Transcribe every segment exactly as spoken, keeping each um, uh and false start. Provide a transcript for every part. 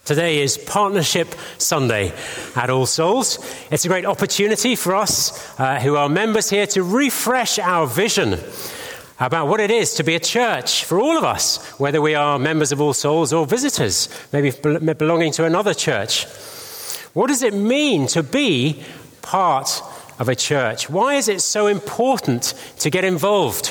Today is Partnership Sunday at All Souls. It's a great opportunity for us uh, who are members here to refresh our vision about what it is to be a church for all of us, whether we are members of All Souls or visitors, maybe belonging to another church. What does it mean to be part of a church? Why is it so important to get involved?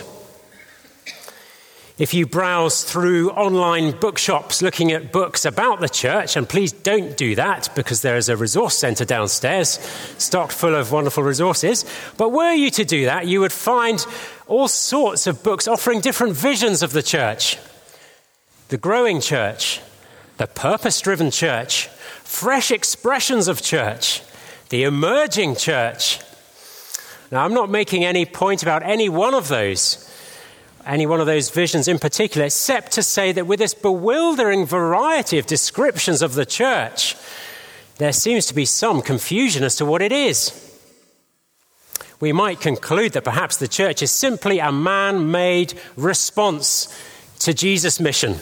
If you browse through online bookshops looking at books about the church, and please don't do that because there is a resource centre downstairs stocked full of wonderful resources, but were you to do that, you would find all sorts of books offering different visions of the church. The growing church, the purpose-driven church, fresh expressions of church, the emerging church. Now, I'm not making any point about any one of those, any one of those visions in particular, except to say that with this bewildering variety of descriptions of the church, there seems to be some confusion as to what it is. We might conclude that perhaps the church is simply a man-made response to Jesus' mission,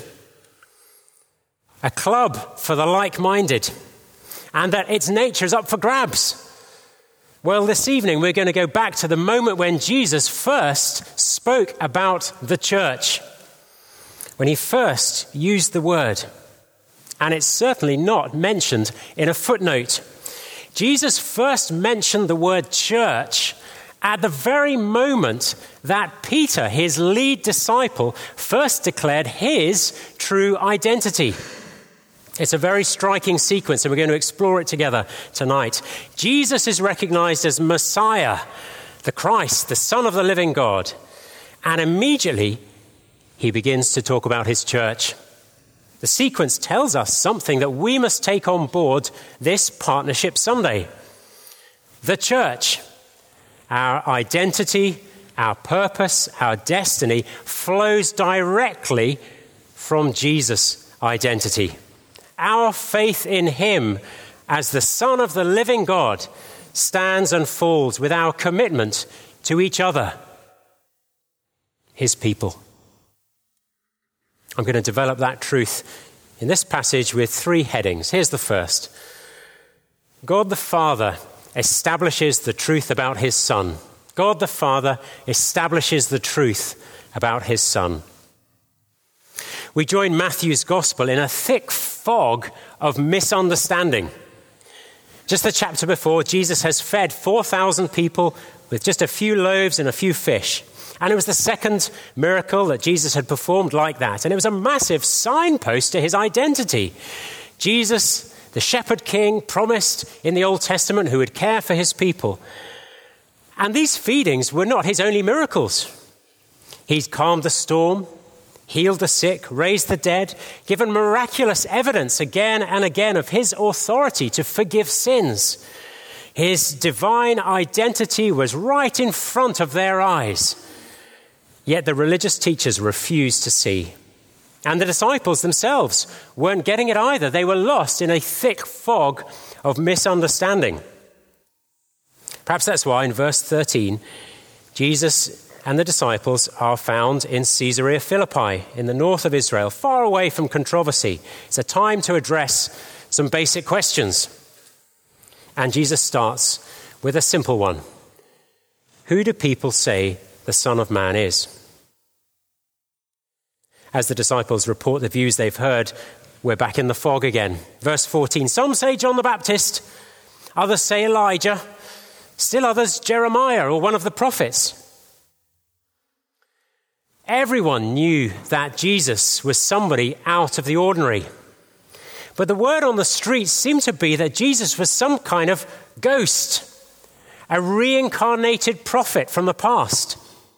a club for the like-minded, and that its nature is up for grabs. Well, this evening we're going to go back to the moment when Jesus first spoke about the church, when he first used the word. And it's certainly not mentioned in a footnote. Jesus first mentioned the word church at the very moment that Peter, his lead disciple, first declared his true identity. It's a very striking sequence, and we're going to explore it together tonight. Jesus is recognized as Messiah, the Christ, the Son of the living God. And immediately, he begins to talk about his church. The sequence tells us something that we must take on board this Partnership Sunday. The church, our identity, our purpose, our destiny, flows directly from Jesus' identity. Our faith in him as the Son of the living God stands and falls with our commitment to each other, his people. I'm going to develop that truth in this passage with three headings. Here's the first. God the Father establishes the truth about his Son. God the Father establishes the truth about his Son. We join Matthew's gospel in a thick fog of misunderstanding. Just the chapter before, Jesus has fed four thousand people with just a few loaves and a few fish. And it was the second miracle that Jesus had performed like that. And it was a massive signpost to his identity. Jesus, the shepherd king, promised in the Old Testament who would care for his people. And these feedings were not his only miracles. He's calmed the storm, healed the sick, raised the dead, given miraculous evidence again and again of his authority to forgive sins. His divine identity was right in front of their eyes. Yet the religious teachers refused to see. And the disciples themselves weren't getting it either. They were lost in a thick fog of misunderstanding. Perhaps that's why in verse thirteen, Jesus and the disciples are found in Caesarea Philippi, in the north of Israel, far away from controversy. It's a time to address some basic questions. And Jesus starts with a simple one. Who do people say the Son of Man is? As the disciples report the views they've heard, we're back in the fog again. Verse fourteen, some say John the Baptist, others say Elijah, still others Jeremiah or one of the prophets. Everyone knew that Jesus was somebody out of the ordinary. But the word on the street seemed to be that Jesus was some kind of ghost, a reincarnated prophet from the past.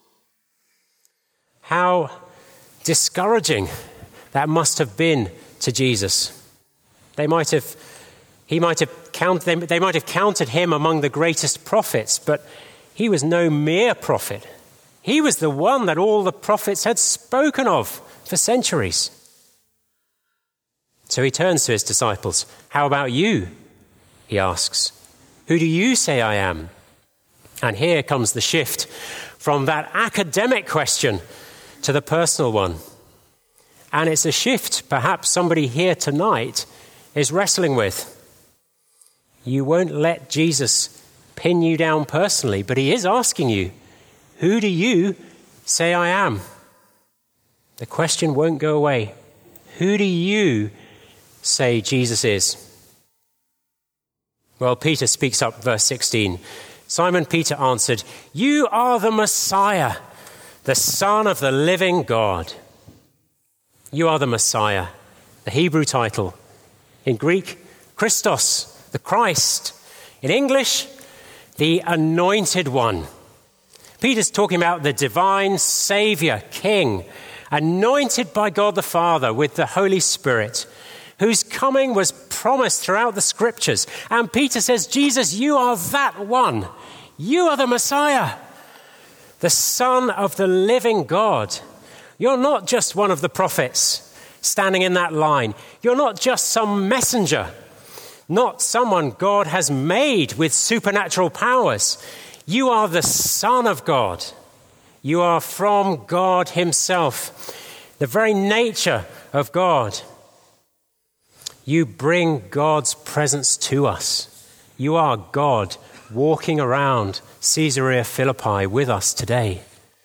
How discouraging that must have been to Jesus. They might have, he might have counted, they, they might have counted him among the greatest prophets, but he was no mere prophet. He was the one that all the prophets had spoken of for centuries. So he turns to his disciples. How about you? He asks. Who do you say I am? And here comes the shift from that academic question to the personal one. And it's a shift perhaps somebody here tonight is wrestling with. You won't let Jesus pin you down personally, but he is asking you, who do you say I am? The question won't go away. Who do you say Jesus is? Well, Peter speaks up, verse sixteen. Simon Peter answered, "You are the Messiah, the Son of the living God." You are the Messiah, the Hebrew title. In Greek, Christos, the Christ. In English, the Anointed One. Peter's talking about the divine Savior, King, anointed by God the Father with the Holy Spirit, whose coming was promised throughout the Scriptures. And Peter says, Jesus, you are that one. You are the Messiah, the Son of the living God. You're not just one of the prophets standing in that line. You're not just some messenger, not someone God has made with supernatural powers. You are the Son of God. You are from God himself, the very nature of God. You bring God's presence to us. You are God walking around Caesarea Philippi with us today.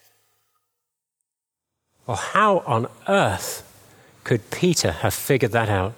Well, how on earth could Peter have figured that out?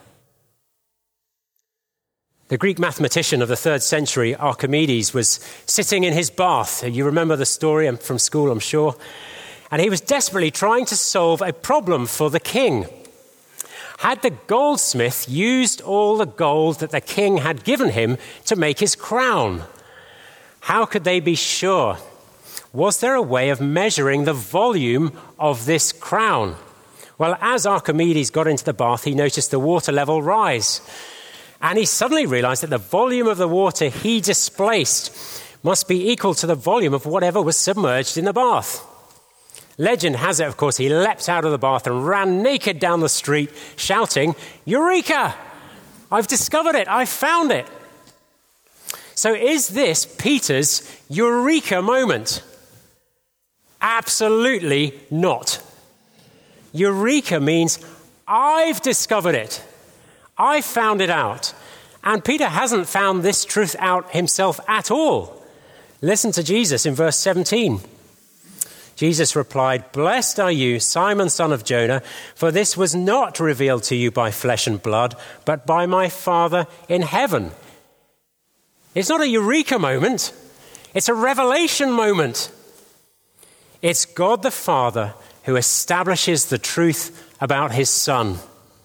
The Greek mathematician of the third century, Archimedes, was sitting in his bath. You remember the story from school, I'm sure. And he was desperately trying to solve a problem for the king. Had the goldsmith used all the gold that the king had given him to make his crown? How could they be sure? Was there a way of measuring the volume of this crown? Well, as Archimedes got into the bath, he noticed the water level rise. And he suddenly realized that the volume of the water he displaced must be equal to the volume of whatever was submerged in the bath. Legend has it, of course, he leapt out of the bath and ran naked down the street, shouting, "Eureka! I've discovered it! I found it!" So is this Peter's Eureka moment? Absolutely not. Eureka means I've discovered it. I found it out. And Peter hasn't found this truth out himself at all. Listen to Jesus in verse seventeen. Jesus replied, "Blessed are you, Simon, son of Jonah, for this was not revealed to you by flesh and blood, but by my Father in heaven." It's not a Eureka moment. It's a revelation moment. It's God the Father who establishes the truth about his Son.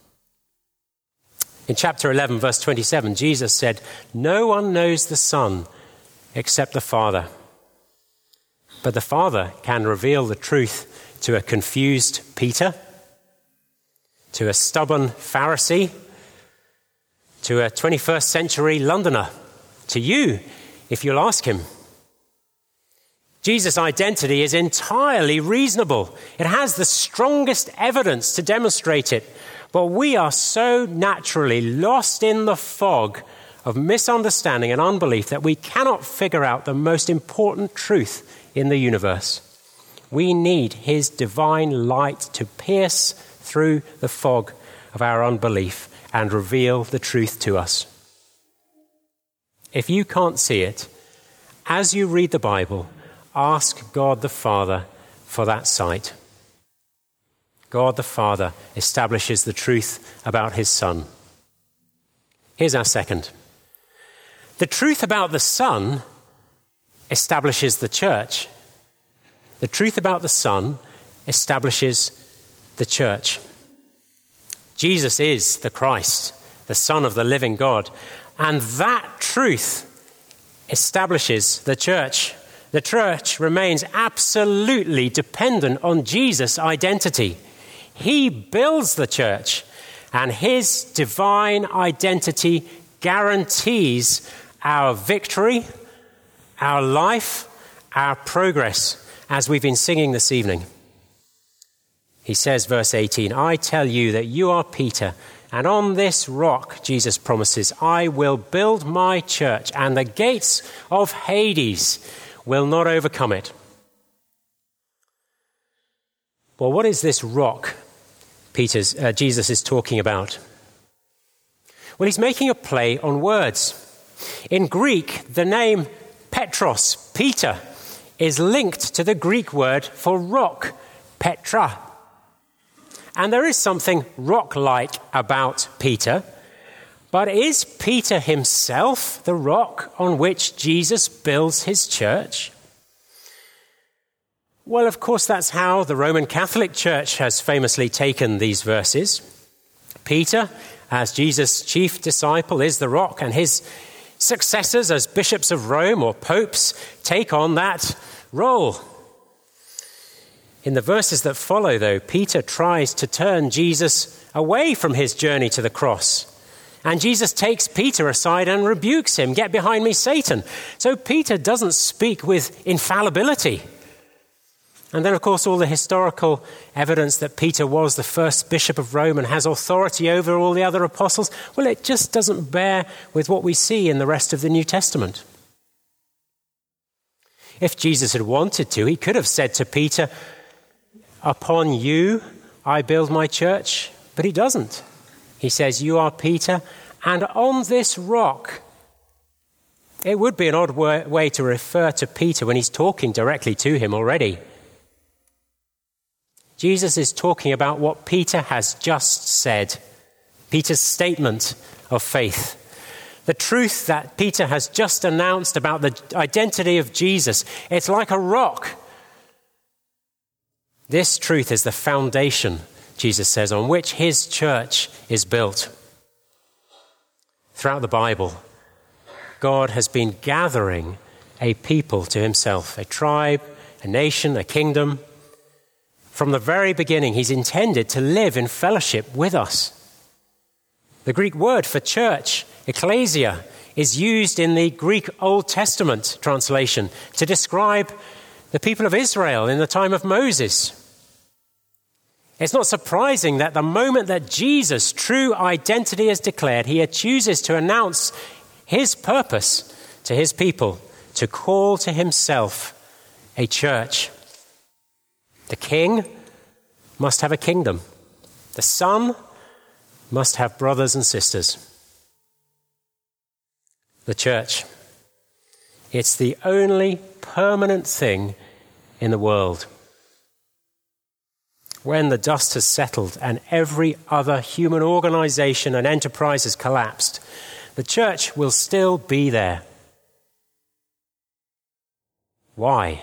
In chapter eleven, verse twenty-seven, Jesus said, "No one knows the Son except the Father. But the Father can reveal the truth to a confused Peter, to a stubborn Pharisee, to a twenty-first century Londoner, to you, if you'll ask him." Jesus' identity is entirely reasonable. It has the strongest evidence to demonstrate it. But we are so naturally lost in the fog of misunderstanding and unbelief that we cannot figure out the most important truth in the universe. We need his divine light to pierce through the fog of our unbelief and reveal the truth to us. If you can't see it, as you read the Bible, ask God the Father for that sight. God the Father establishes the truth about his Son. Here's our second. The truth about the Son establishes the church. The truth about the Son establishes the church. Jesus is the Christ, the Son of the living God, and that truth establishes the church. The church remains absolutely dependent on Jesus' identity. He builds the church, and his divine identity guarantees our victory, our life, our progress, as we've been singing this evening. He says, verse eighteen, "I tell you that you are Peter, and on this rock," Jesus promises, "I will build my church, and the gates of Hades will not overcome it." Well, what is this rock Peter's, uh, Jesus is talking about? Well, he's making a play on words. In Greek, the name Petros, Peter, is linked to the Greek word for rock, Petra. And there is something rock-like about Peter. But is Peter himself the rock on which Jesus builds his church? Well, of course, that's how the Roman Catholic Church has famously taken these verses. Peter, as Jesus' chief disciple, is the rock, and his successors as bishops of Rome or popes take on that role. In the verses that follow, though, Peter tries to turn Jesus away from his journey to the cross. And Jesus takes Peter aside and rebukes him, "Get behind me, Satan." So Peter doesn't speak with infallibility. And then, of course, all the historical evidence that Peter was the first bishop of Rome and has authority over all the other apostles, well, it just doesn't bear with what we see in the rest of the New Testament. If Jesus had wanted to, he could have said to Peter, "Upon you I build my church," but he doesn't. He says, "You are Peter, and on this rock." It would be an odd way to refer to Peter when he's talking directly to him already. Jesus is talking about what Peter has just said, Peter's statement of faith. The truth that Peter has just announced about the identity of Jesus, it's like a rock. This truth is the foundation, Jesus says, on which his church is built. Throughout the Bible, God has been gathering a people to himself, a tribe, a nation, a kingdom. From the very beginning, he's intended to live in fellowship with us. The Greek word for church, ecclesia, is used in the Greek Old Testament translation to describe the people of Israel in the time of Moses. It's not surprising that the moment that Jesus' true identity is declared, he chooses to announce his purpose to his people, to call to himself a church. The king must have a kingdom. The son must have brothers and sisters. The church, it's the only permanent thing in the world. When the dust has settled and every other human organization and enterprise has collapsed, the church will still be there. Why?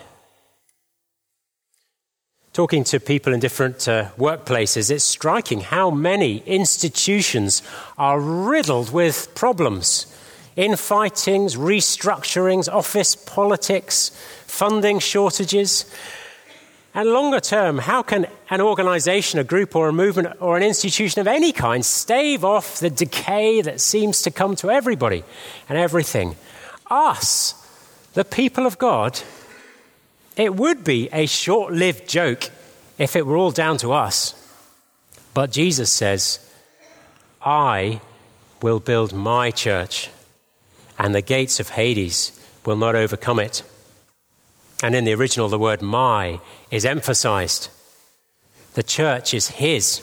Talking to people in different uh, workplaces, it's striking how many institutions are riddled with problems. Infightings, restructurings, office politics, funding shortages. And longer term, how can an organization, a group or a movement or an institution of any kind stave off the decay that seems to come to everybody and everything? Us, the people of God, it would be a short-lived joke if it were all down to us. But Jesus says, "I will build my church, and the gates of Hades will not overcome it." And in the original, the word "my" is emphasized. The church is his.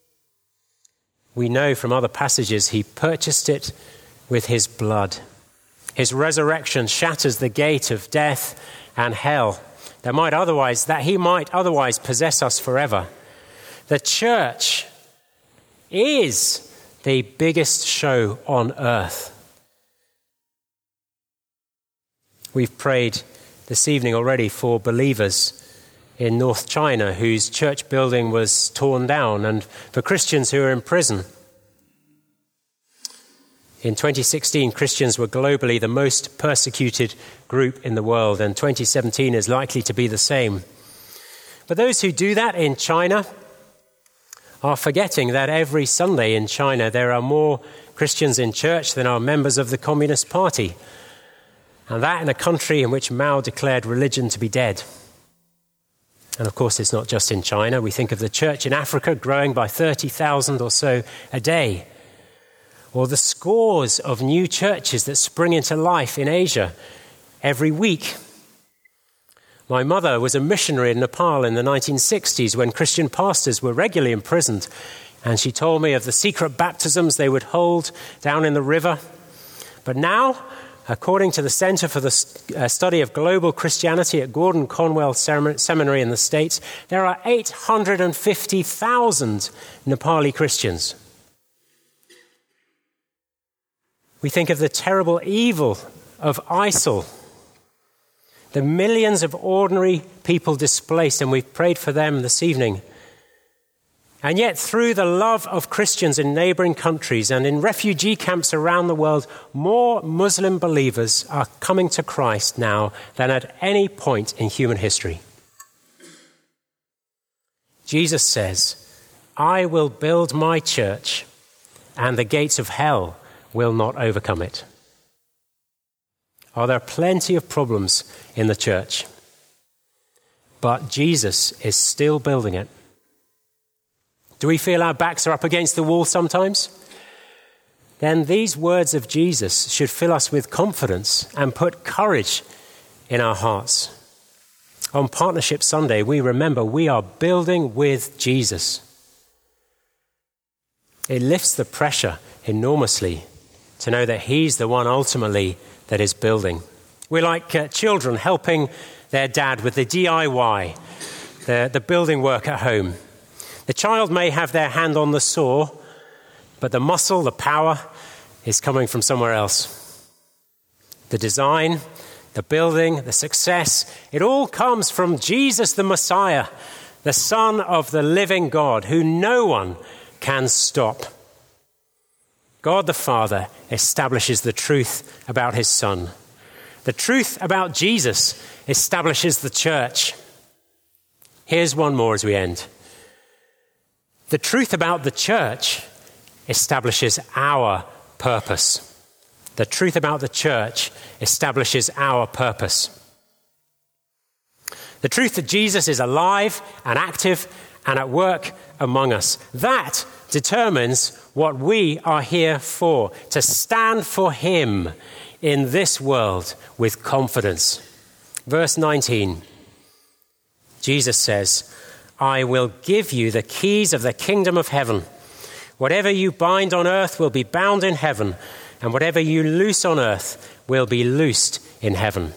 We know from other passages he purchased it with his blood. His resurrection shatters the gate of death and hell that might otherwise, that he might otherwise possess us forever. The church is the biggest show on earth. We've prayed this evening already for believers in North China whose church building was torn down, and for Christians who are in prison. In twenty sixteen, Christians were globally the most persecuted group in the world, and twenty seventeen is likely to be the same. But those who do that in China are forgetting that every Sunday in China there are more Christians in church than are members of the Communist Party. And that in a country in which Mao declared religion to be dead. And of course, it's not just in China. We think of the church in Africa growing by thirty thousand or so a day. Or the scores of new churches that spring into life in Asia every week. My mother was a missionary in Nepal in the nineteen sixties when Christian pastors were regularly imprisoned And she told me of the secret baptisms they would hold down in the river. But now, according to the Center for the Study of Global Christianity at Gordon Conwell Seminary in the States, there are eight hundred fifty thousand Nepali Christians. We think of the terrible evil of ISIL, the millions of ordinary people displaced, and we've prayed for them this evening. And yet, through the love of Christians in neighboring countries and in refugee camps around the world, more Muslim believers are coming to Christ now than at any point in human history. Jesus says, "I will build my church, and the gates of hell will not overcome it." Oh, there are plenty of problems in the church, but Jesus is still building it. Do we feel our backs are up against the wall sometimes? Then these words of Jesus should fill us with confidence and put courage in our hearts. On Partnership Sunday, we remember we are building with Jesus. It lifts the pressure enormously to know that he's the one ultimately that is building. We're like uh, children helping their dad with the D I Y, the, the building work at home. The child may have their hand on the saw, but the muscle, the power, is coming from somewhere else. The design, the building, the success, it all comes from Jesus the Messiah, the Son of the living God, who no one can stop. God the Father establishes the truth about his Son. The truth about Jesus establishes the church. Here's one more as we end. The truth about the church establishes our purpose. The truth about the church establishes our purpose. The truth that Jesus is alive and active and at work among us. That determines what we are here for, to stand for him in this world with confidence. Verse nineteen, Jesus says, "I will give you the keys of the kingdom of heaven. Whatever you bind on earth will be bound in heaven, and whatever you loose on earth will be loosed in heaven."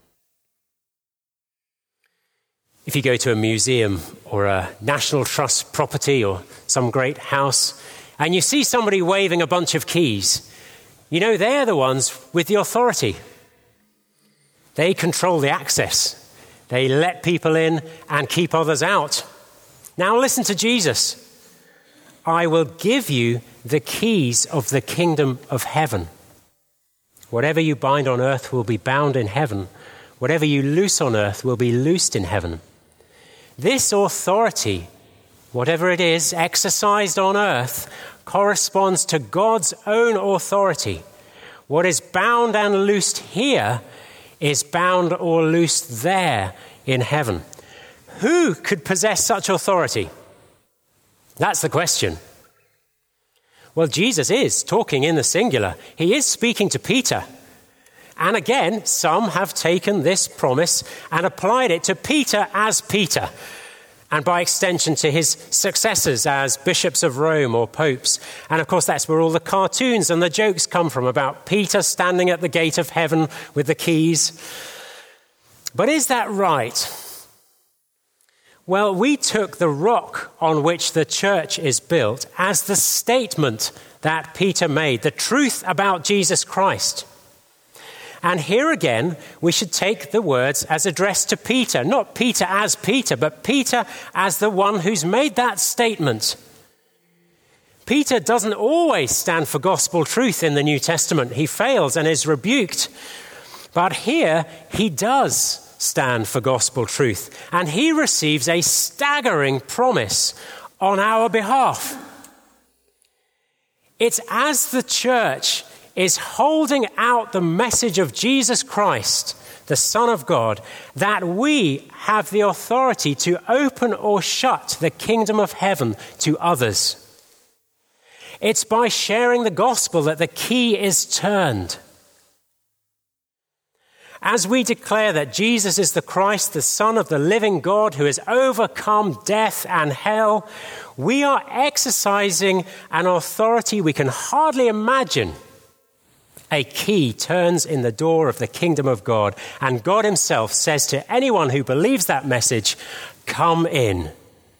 If you go to a museum or a National Trust property or some great house, and you see somebody waving a bunch of keys, you know they're the ones with the authority. They control the access. They let people in and keep others out. Now listen to Jesus. "I will give you the keys of the kingdom of heaven. Whatever you bind on earth will be bound in heaven. Whatever you loose on earth will be loosed in heaven." This authority, whatever it is, exercised on earth, corresponds to God's own authority. What is bound and loosed here is bound or loosed there in heaven. Who could possess such authority? That's the question. Well, Jesus is talking in the singular. He is speaking to Peter. And again, some have taken this promise and applied it to Peter as Peter, and by extension to his successors as bishops of Rome or popes. And of course, that's where all the cartoons and the jokes come from about Peter standing at the gate of heaven with the keys. But is that right? Well, we took the rock on which the church is built as the statement that Peter made, the truth about Jesus Christ. And here again, we should take the words as addressed to Peter, not Peter as Peter, but Peter as the one who's made that statement. Peter doesn't always stand for gospel truth in the New Testament. He fails and is rebuked. But here, he does stand for gospel truth, and he receives a staggering promise on our behalf. It's as the church is holding out the message of Jesus Christ, the Son of God, that we have the authority to open or shut the kingdom of heaven to others. It's by sharing the gospel that the key is turned. As we declare that Jesus is the Christ, the Son of the living God who has overcome death and hell, we are exercising an authority we can hardly imagine. A key turns in the door of the kingdom of God, and God himself says to anyone who believes that message, "Come in."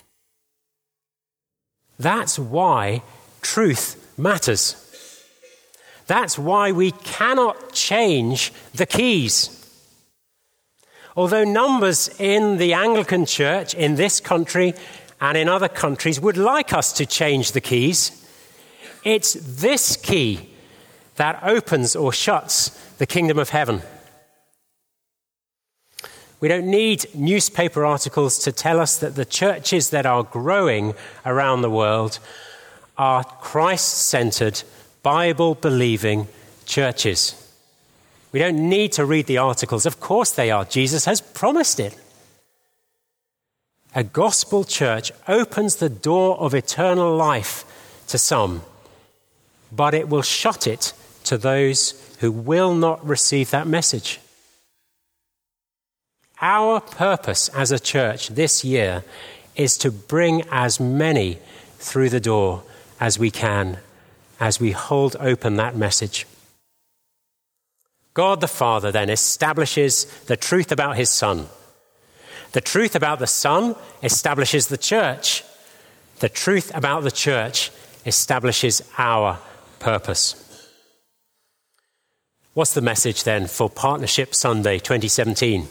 That's why truth matters. That's why we cannot change the keys. Although numbers in the Anglican Church in this country and in other countries would like us to change the keys, it's this key that opens or shuts the kingdom of heaven. We don't need newspaper articles to tell us that the churches that are growing around the world are Christ-centered, Bible-believing churches. We don't need to read the articles. Of course they are. Jesus has promised it. A gospel church opens the door of eternal life to some, but it will shut it to those who will not receive that message. Our purpose as a church this year is to bring as many through the door as we can, as we hold open that message. God the Father then establishes the truth about his Son. The truth about the Son establishes the church. The truth about the church establishes our purpose. What's the message then for Partnership Sunday twenty seventeen?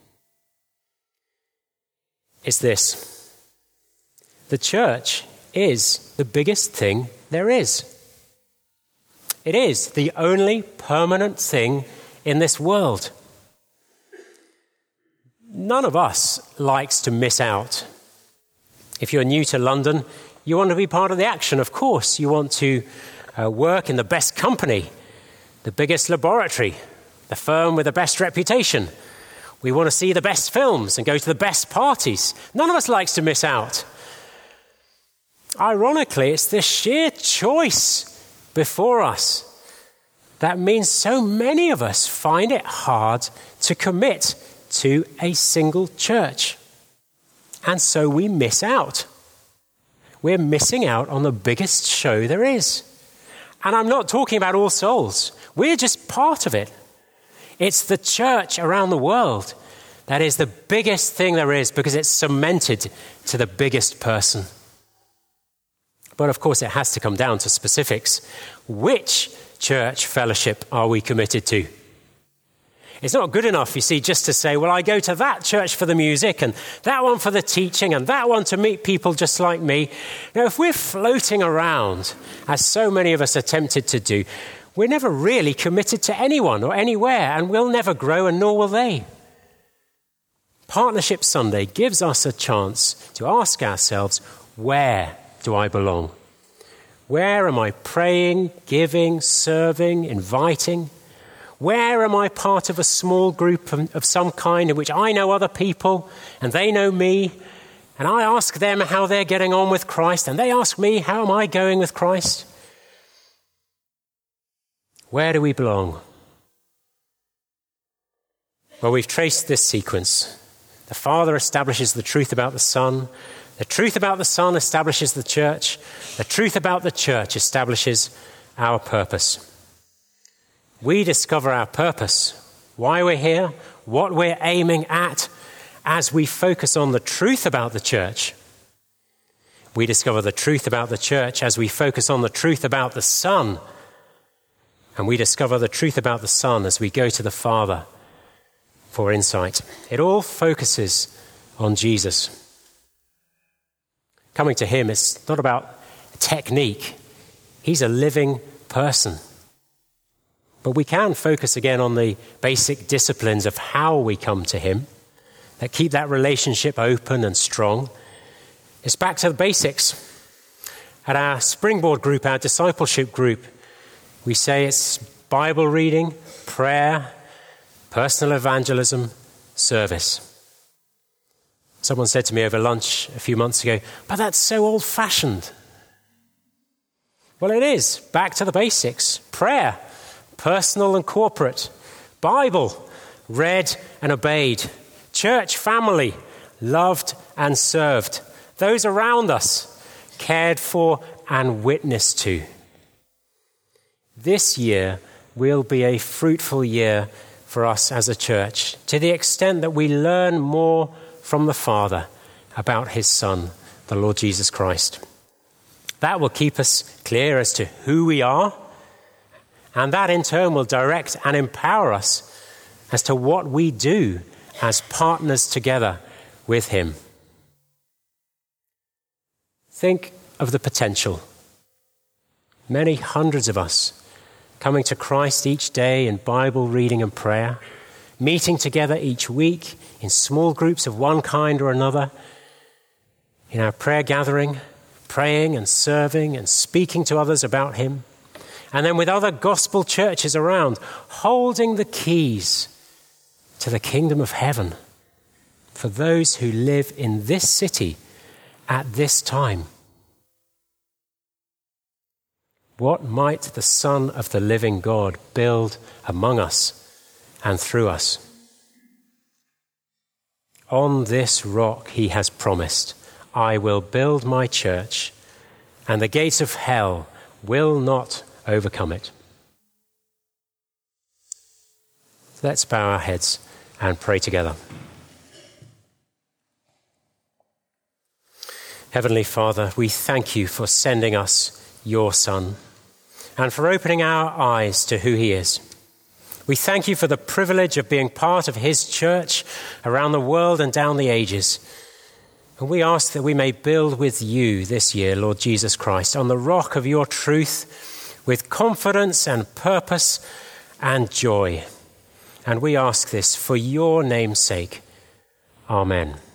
It's this: the church is the biggest thing there is. It is the only permanent thing in this world. None of us likes to miss out. If you're new to London, you want to be part of the action, of course. You want to uh, work in the best company, the biggest laboratory, the firm with the best reputation. We want to see the best films and go to the best parties. None of us likes to miss out. Ironically, it's the sheer choice before us that means so many of us find it hard to commit to a single church. And so we miss out. We're missing out on the biggest show there is. And I'm not talking about All Souls. We're just part of it. It's the church around the world that is the biggest thing there is because it's cemented to the biggest person. But of course, it has to come down to specifics. Which church fellowship are we committed to? It's not good enough, you see, just to say, well, I go to that church for the music and that one for the teaching and that one to meet people just like me. Now, if we're floating around, as so many of us are tempted to do, we're never really committed to anyone or anywhere, and we'll never grow, and nor will they. Partnership Sunday gives us a chance to ask ourselves, where do I belong? Where am I praying, giving, serving, inviting? Where am I part of a small group of some kind in which I know other people and they know me, and I ask them how they're getting on with Christ, and they ask me, how am I going with Christ? Where do we belong? Well, we've traced this sequence. The Father establishes the truth about the Son. The truth about the Son establishes the church. The truth about the church establishes our purpose. We discover our purpose, why we're here, what we're aiming at, as we focus on the truth about the church. We discover the truth about the church as we focus on the truth about the Son. And we discover the truth about the Son as we go to the Father for insight. It all focuses on Jesus. Coming to him is not about technique. He's a living person. But we can focus again on the basic disciplines of how we come to him that keep that relationship open and strong. It's back to the basics. At our Springboard group, our discipleship group, we say it's Bible reading, prayer, personal evangelism, service. Someone said to me over lunch a few months ago, but that's so old-fashioned. Well, it is. Back to the basics. Prayer, personal and corporate. Bible, read and obeyed. Church family, loved and served. Those around us, cared for and witnessed to. This year will be a fruitful year for us as a church, to the extent that we learn more from the Father about his Son, the Lord Jesus Christ. That will keep us clear as to who we are, and that in turn will direct and empower us as to what we do as partners together with him. Think of the potential. Many hundreds of us coming to Christ each day in Bible reading and prayer, meeting together each week in small groups of one kind or another, in our prayer gathering, praying and serving and speaking to others about him, and then with other gospel churches around, holding the keys to the kingdom of heaven for those who live in this city at this time. What might the Son of the living God build among us and through us? On this rock he has promised, I will build my church, and the gates of hell will not overcome it. Let's bow our heads and pray together. Heavenly Father, we thank you for sending us your Son and for opening our eyes to who he is. We thank you for the privilege of being part of his church around the world and down the ages. And we ask that we may build with you this year, Lord Jesus Christ, on the rock of your truth with confidence and purpose and joy. And we ask this for your name's sake. Amen.